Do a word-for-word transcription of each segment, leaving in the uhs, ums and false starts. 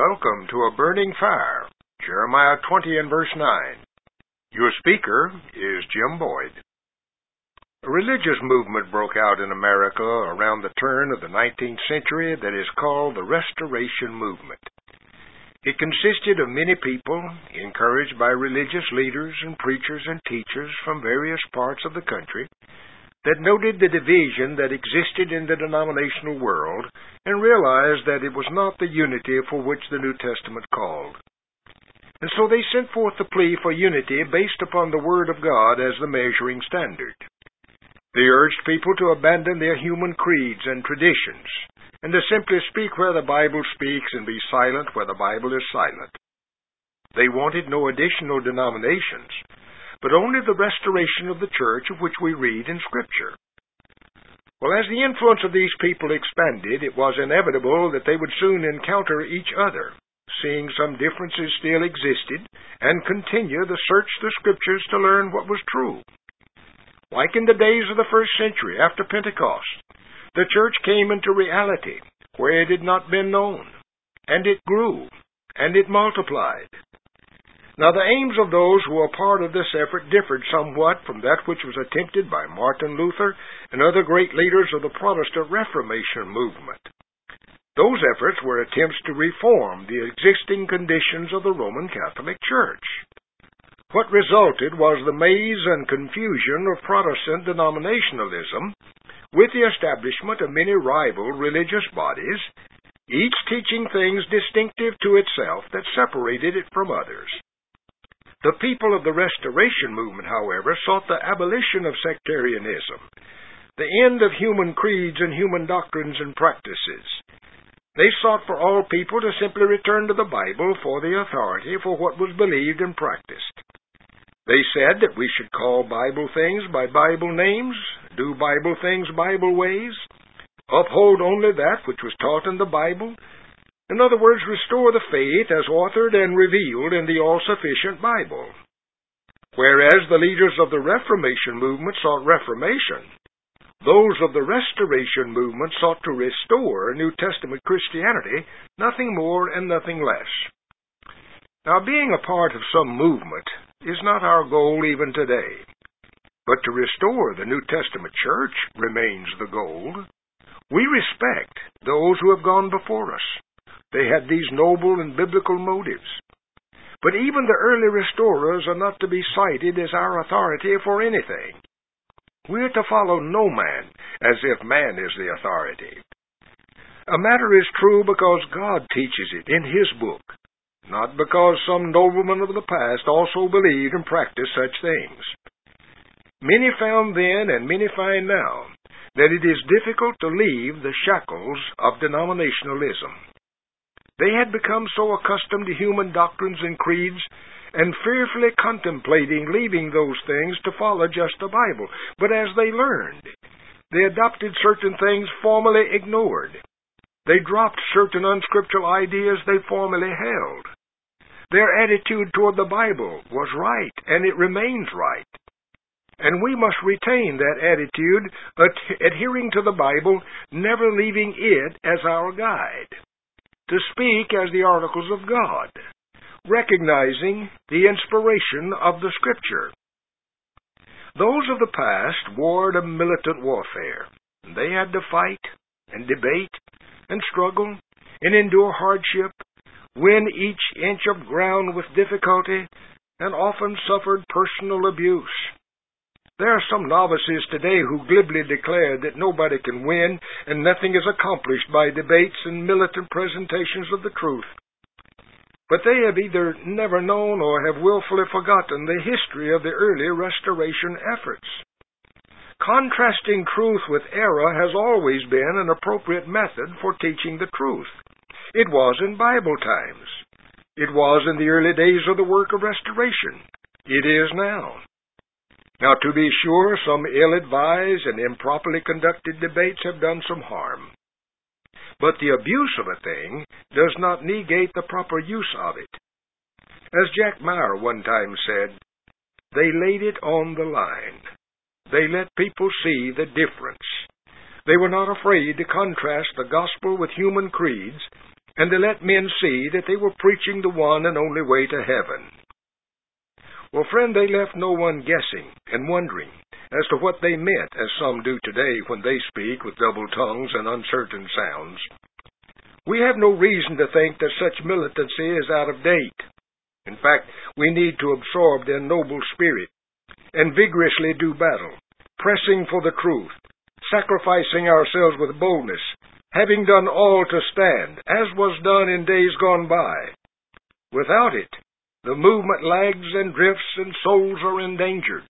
welcome to A Burning Fire, Jeremiah twenty and verse nine. Your speaker is Jim Boyd. A religious movement broke out in America around the turn of the nineteenth century that is called the Restoration Movement. It consisted of many people, encouraged by religious leaders and preachers and teachers from various parts of the country, that noted the division that existed in the denominational world and realized that it was not the unity for which the New Testament called. And so they sent forth the plea for unity based upon the Word of God as the measuring standard. They urged people to abandon their human creeds and traditions, and to simply speak where the Bible speaks and be silent where the Bible is silent. They wanted no additional denominations, but only the restoration of the church of which we read in Scripture. Well, as the influence of these people expanded, it was inevitable that they would soon encounter each other, seeing some differences still existed, and continue to search the Scriptures to learn what was true. Like in the days of the first century after Pentecost, the church came into reality where it had not been known, and it grew, and it multiplied. Now the aims of those who were part of this effort differed somewhat from that which was attempted by Martin Luther and other great leaders of the Protestant Reformation movement. Those efforts were attempts to reform the existing conditions of the Roman Catholic Church. What resulted was the maze and confusion of Protestant denominationalism, with the establishment of many rival religious bodies, each teaching things distinctive to itself that separated it from others. The people of the Restoration Movement, however, sought the abolition of sectarianism, the end of human creeds and human doctrines and practices. They sought for all people to simply return to the Bible for the authority for what was believed and practiced. They said that we should call Bible things by Bible names, do Bible things Bible ways, uphold only that which was taught in the Bible. In other words, restore the faith as authored and revealed in the all-sufficient Bible. Whereas the leaders of the Reformation movement sought reformation, those of the Restoration movement sought to restore New Testament Christianity, nothing more and nothing less. Now, being a part of some movement is not our goal even today, but to restore the New Testament church remains the goal. We respect those who have gone before us. They had these noble and biblical motives. But even the early restorers are not to be cited as our authority for anything. We are to follow no man as if man is the authority. A matter is true because God teaches it in His book, not because some nobleman of the past also believed and practiced such things. Many found then, and many find now, that it is difficult to leave the shackles of denominationalism. They had become so accustomed to human doctrines and creeds, and fearfully contemplating leaving those things to follow just the Bible. But as they learned, they adopted certain things formerly ignored. They dropped certain unscriptural ideas they formerly held. Their attitude toward the Bible was right, and it remains right. And we must retain that attitude, adhering to the Bible, never leaving it as our guide. To speak as the oracles of God, recognizing the inspiration of the Scripture. Those of the past warred a militant warfare. They had to fight and debate and struggle and endure hardship, win each inch of ground with difficulty, and often suffered personal abuse. There are some novices today who glibly declare that nobody can win and nothing is accomplished by debates and militant presentations of the truth. But they have either never known or have willfully forgotten the history of the early restoration efforts. Contrasting truth with error has always been an appropriate method for teaching the truth. It was in Bible times. It was in the early days of the work of restoration. It is now. Now, to be sure, some ill-advised and improperly conducted debates have done some harm. But the abuse of a thing does not negate the proper use of it. As Jack Meyer one time said, they laid it on the line. They let people see the difference. They were not afraid to contrast the gospel with human creeds and to let men see that they were preaching the one and only way to heaven. Well, friend, they left no one guessing and wondering as to what they meant, as some do today when they speak with double tongues and uncertain sounds. We have no reason to think that such militancy is out of date. In fact, we need to absorb their noble spirit and vigorously do battle, pressing for the truth, sacrificing ourselves with boldness, having done all to stand, as was done in days gone by. Without it, the movement lags and drifts, and souls are endangered.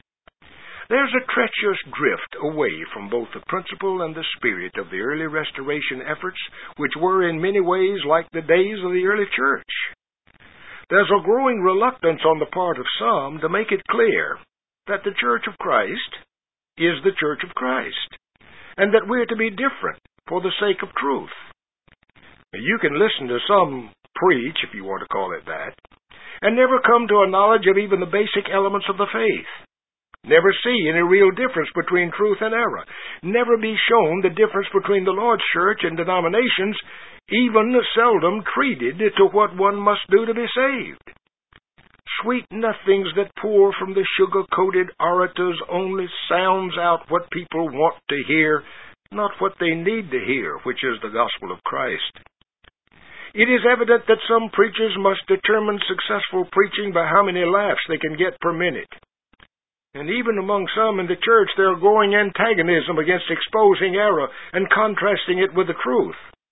There's a treacherous drift away from both the principle and the spirit of the early restoration efforts, which were in many ways like the days of the early church. There's a growing reluctance on the part of some to make it clear that the Church of Christ is the Church of Christ, and that we're to be different for the sake of truth. You can listen to some preach, if you want to call it that, and never come to a knowledge of even the basic elements of the faith. Never see any real difference between truth and error. Never be shown the difference between the Lord's church and denominations, even seldom treated to what one must do to be saved. Sweet nothings that pour from the sugar-coated orators only sounds out what people want to hear, not what they need to hear, which is the gospel of Christ. It is evident that some preachers must determine successful preaching by how many laughs they can get per minute. And even among some in the church, there are growing antagonism against exposing error and contrasting it with the truth.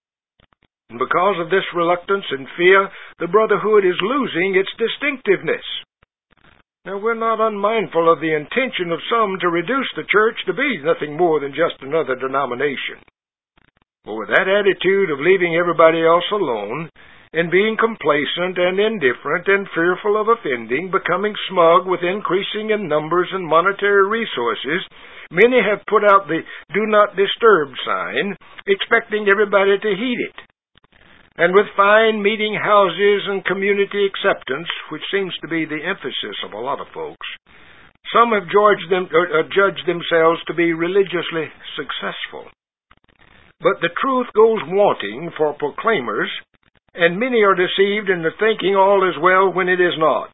And because of this reluctance and fear, the brotherhood is losing its distinctiveness. Now, we're not unmindful of the intention of some to reduce the church to be nothing more than just another denomination. But with that attitude of leaving everybody else alone, and being complacent and indifferent and fearful of offending, becoming smug with increasing in numbers and monetary resources, many have put out the do not disturb sign, expecting everybody to heed it. And with fine meeting houses and community acceptance, which seems to be the emphasis of a lot of folks, some have judged, them, uh, judged themselves to be religiously successful. But the truth goes wanting for proclaimers, and many are deceived into thinking all is well when it is not.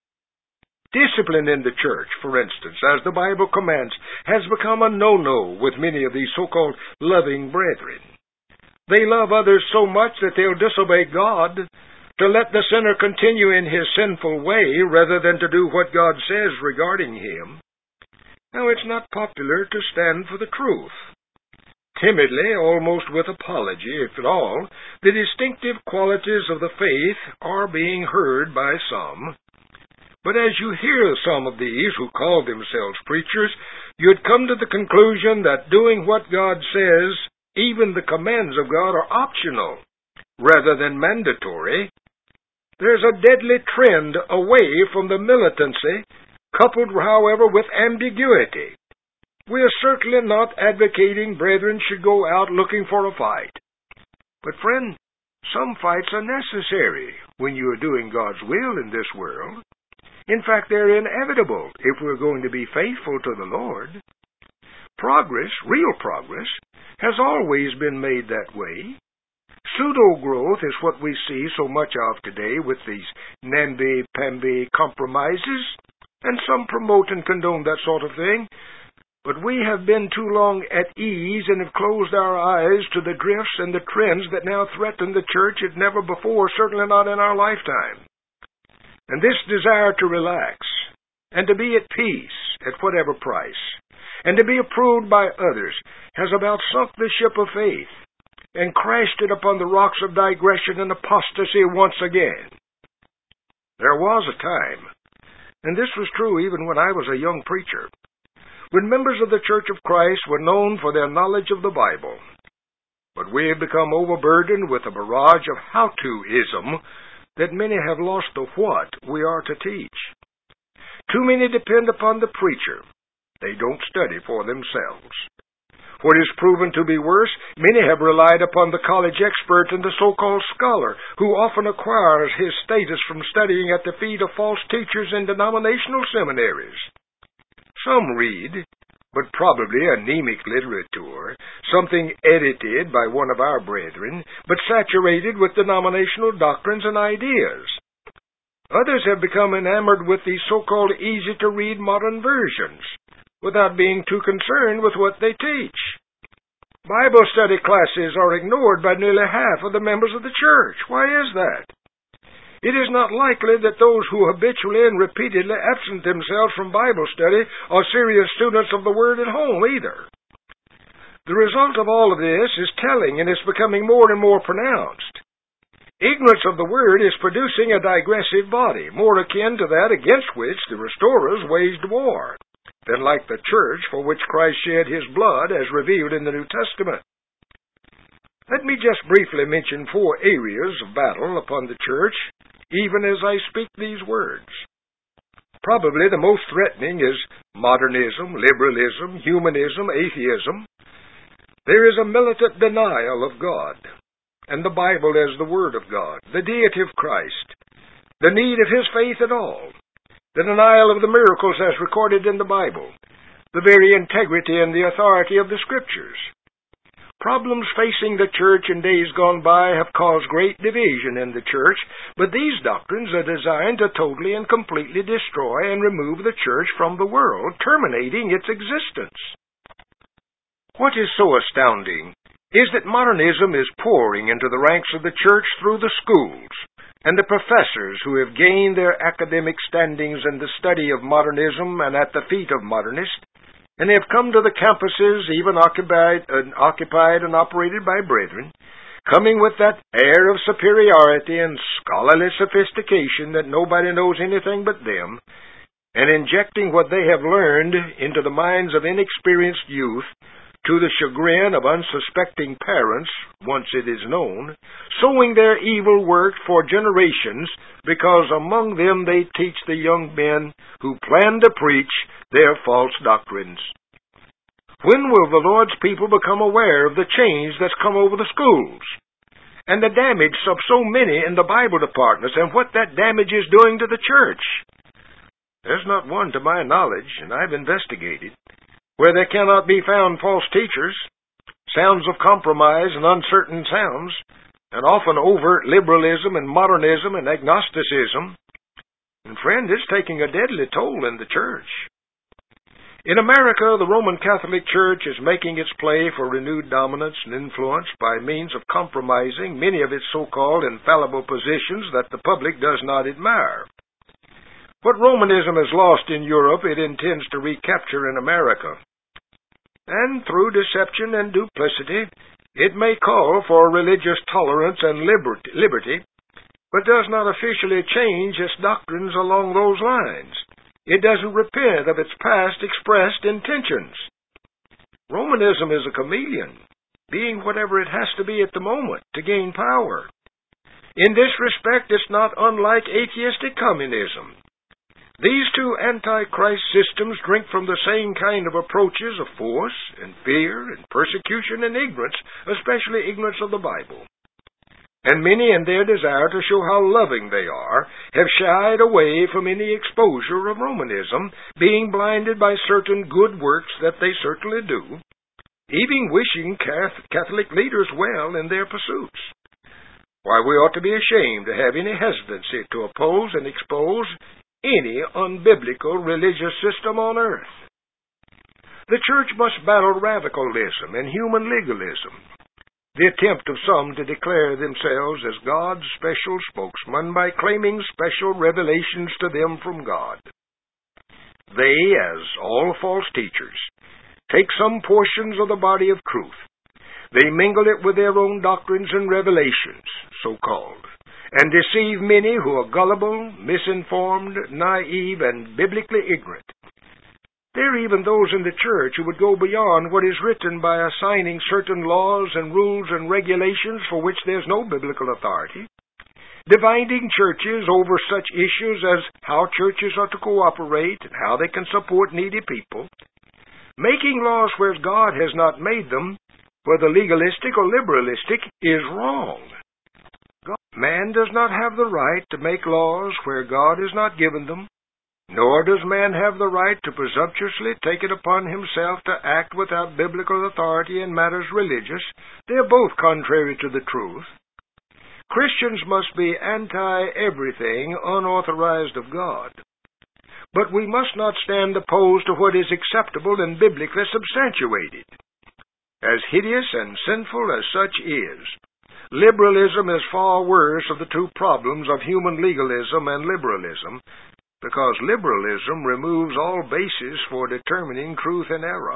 Discipline in the church, for instance, as the Bible commands, has become a no-no with many of these so-called loving brethren. They love others so much that they'll disobey God to let the sinner continue in his sinful way rather than to do what God says regarding him. Now, it's not popular to stand for the truth. Timidly, almost with apology, if at all, the distinctive qualities of the faith are being heard by some. But as you hear some of these who call themselves preachers, you'd come to the conclusion that doing what God says, even the commands of God, are optional rather than mandatory. There's a deadly trend away from the militancy, coupled, however, with ambiguity. We are certainly not advocating brethren should go out looking for a fight. But, friend, some fights are necessary when you are doing God's will in this world. In fact, they're inevitable if we're going to be faithful to the Lord. Progress, real progress, has always been made that way. Pseudo-growth is what we see so much of today with these namby-pamby compromises, and some promote and condone that sort of thing. But we have been too long at ease and have closed our eyes to the drifts and the trends that now threaten the church as never before, certainly not in our lifetime. And this desire to relax and to be at peace at whatever price and to be approved by others has about sunk the ship of faith and crashed it upon the rocks of digression and apostasy once again. There was a time, and this was true even when I was a young preacher, when members of the Church of Christ were known for their knowledge of the Bible. But we have become overburdened with a barrage of how-to-ism that many have lost the what we are to teach. Too many depend upon the preacher. They don't study for themselves. What is proven to be worse, many have relied upon the college expert and the so-called scholar, who often acquires his status from studying at the feet of false teachers in denominational seminaries. Some read, but probably anemic literature, something edited by one of our brethren, but saturated with denominational doctrines and ideas. Others have become enamored with the so-called easy-to-read modern versions, without being too concerned with what they teach. Bible study classes are ignored by nearly half of the members of the church. Why is that? It is not likely that those who habitually and repeatedly absent themselves from Bible study are serious students of the Word at home either. The result of all of this is telling, and is becoming more and more pronounced. Ignorance of the Word is producing a digressive body, more akin to that against which the restorers waged war, than like the church for which Christ shed His blood as revealed in the New Testament. Let me just briefly mention four areas of battle upon the church, even as I speak these words. Probably the most threatening is modernism, liberalism, humanism, atheism. There is a militant denial of God, and the Bible as the Word of God, the deity of Christ, the need of His faith at all, the denial of the miracles as recorded in the Bible, the very integrity and the authority of the Scriptures. Problems facing the church in days gone by have caused great division in the church, but these doctrines are designed to totally and completely destroy and remove the church from the world, terminating its existence. What is so astounding is that modernism is pouring into the ranks of the church through the schools, and the professors who have gained their academic standings in the study of modernism and at the feet of modernists, and have come to the campuses even occupied and, occupied and operated by brethren, coming with that air of superiority and scholarly sophistication that nobody knows anything but them, and injecting what they have learned into the minds of inexperienced youth, to the chagrin of unsuspecting parents, once it is known, sowing their evil work for generations, because among them they teach the young men who plan to preach their false doctrines. When will the Lord's people become aware of the change that's come over the schools, and the damage of so many in the Bible departments, and what that damage is doing to the church? There's not one to my knowledge, and I've investigated, where there cannot be found false teachers, sounds of compromise and uncertain sounds, and often overt liberalism and modernism and agnosticism. And friend, it's taking a deadly toll in the church. In America, the Roman Catholic Church is making its play for renewed dominance and influence by means of compromising many of its so-called infallible positions that the public does not admire. What Romanism has lost in Europe, it intends to recapture in America. And through deception and duplicity, it may call for religious tolerance and liberty, but does not officially change its doctrines along those lines. It doesn't repent of its past expressed intentions. Romanism is a chameleon, being whatever it has to be at the moment to gain power. In this respect, it's not unlike atheistic communism. These two antichrist systems drink from the same kind of approaches of force and fear and persecution and ignorance, especially ignorance of the Bible. And many, in their desire to show how loving they are, have shied away from any exposure of Romanism, being blinded by certain good works that they certainly do, even wishing Catholic leaders well in their pursuits. Why, we ought to be ashamed to have any hesitancy to oppose and expose any unbiblical religious system on earth. The church must battle radicalism and human legalism, the attempt of some to declare themselves as God's special spokesman by claiming special revelations to them from God. They, as all false teachers, take some portions of the body of truth. They mingle it with their own doctrines and revelations, so-called, and deceive many who are gullible, misinformed, naive, and biblically ignorant. There are even those in the church who would go beyond what is written by assigning certain laws and rules and regulations for which there's no biblical authority, dividing churches over such issues as how churches are to cooperate and how they can support needy people, making laws where God has not made them, whether legalistic or liberalistic, is wrong. Man does not have the right to make laws where God has not given them, nor does man have the right to presumptuously take it upon himself to act without biblical authority in matters religious. They are both contrary to the truth. Christians must be anti-everything unauthorized of God. But we must not stand opposed to what is acceptable and biblically substantiated. As hideous and sinful as such is, liberalism is far worse of the two problems of human legalism and liberalism, because liberalism removes all basis for determining truth and error.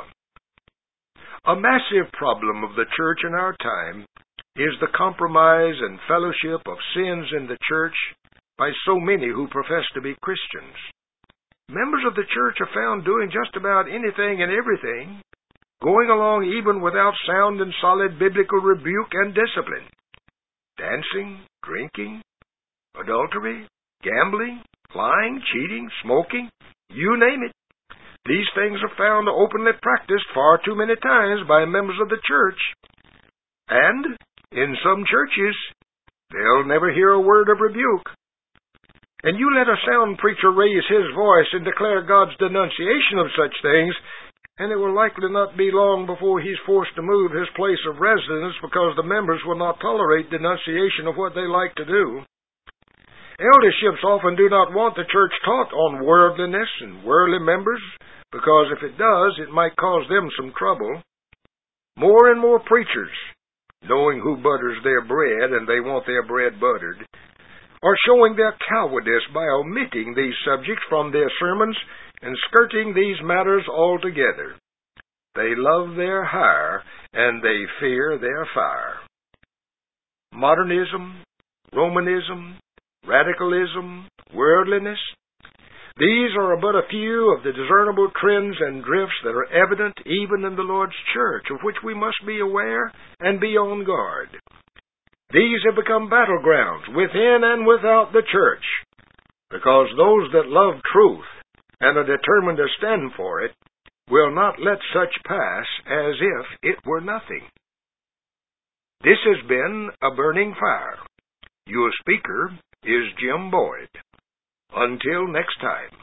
A massive problem of the church in our time is the compromise and fellowship of sins in the church by so many who profess to be Christians. Members of the church are found doing just about anything and everything, going along even without sound and solid biblical rebuke and discipline. Dancing, drinking, adultery, gambling, lying, cheating, smoking, you name it. These things are found openly practiced far too many times by members of the church. And, in some churches, they'll never hear a word of rebuke. And you let a sound preacher raise his voice and declare God's denunciation of such things, and it will likely not be long before he's forced to move his place of residence because the members will not tolerate denunciation of what they like to do. Elderships often do not want the church taught on worldliness and worldly members, because if it does, it might cause them some trouble. More and more preachers, knowing who butters their bread and they want their bread buttered, are showing their cowardice by omitting these subjects from their sermons and skirting these matters altogether. They love their hire and they fear their fire. Modernism, Romanism, radicalism, worldliness, these are but a few of the discernible trends and drifts that are evident even in the Lord's church, of which we must be aware and be on guard. These have become battlegrounds within and without the church, because those that love truth and are determined to stand for it will not let such pass as if it were nothing. This has been A Burning Fire. Your speaker is Jim Boyd. Until next time.